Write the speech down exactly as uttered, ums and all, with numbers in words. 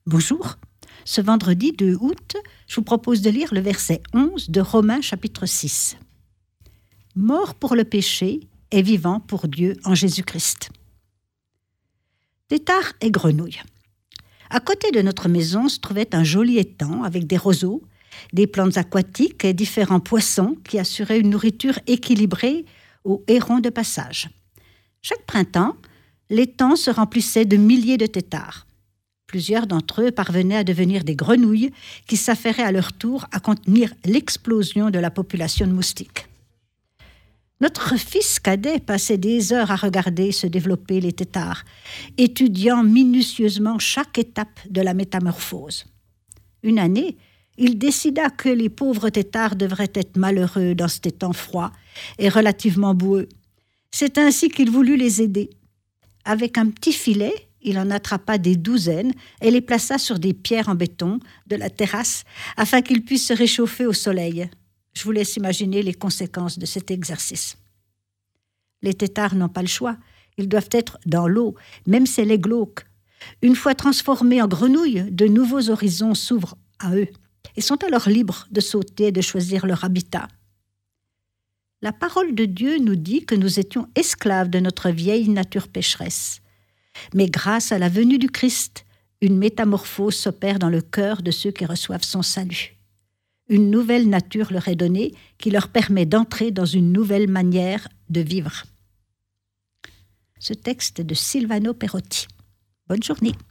Bonjour, ce vendredi deux août, je vous propose de lire le verset onze de Romains chapitre six. Mort pour le péché et vivant pour Dieu en Jésus-Christ. Tétard et grenouilles. À côté de notre maison se trouvait un joli étang avec des roseaux, des plantes aquatiques et différents poissons qui assuraient une nourriture équilibrée aux hérons de passage. Chaque printemps, l'étang se remplissait de milliers de têtards. Plusieurs d'entre eux parvenaient à devenir des grenouilles qui s'affairaient à leur tour à contenir l'explosion de la population de moustiques. Notre fils cadet passait des heures à regarder se développer les têtards, étudiant minutieusement chaque étape de la métamorphose. Une année, il décida que les pauvres têtards devraient être malheureux dans cet étang froid et relativement boueux. C'est ainsi qu'il voulut les aider. Avec un petit filet, il en attrapa des douzaines et les plaça sur des pierres en béton de la terrasse afin qu'ils puissent se réchauffer au soleil. Je vous laisse imaginer les conséquences de cet exercice. Les têtards n'ont pas le choix. Ils doivent être dans l'eau, même si elle est glauque. Une fois transformés en grenouilles, de nouveaux horizons s'ouvrent à eux et sont alors libres de sauter et de choisir leur habitat. La parole de Dieu nous dit que nous étions esclaves de notre vieille nature pécheresse. Mais grâce à la venue du Christ, une métamorphose s'opère dans le cœur de ceux qui reçoivent son salut. Une nouvelle nature leur est donnée qui leur permet d'entrer dans une nouvelle manière de vivre. Ce texte est de Silvano Perotti. Bonne journée.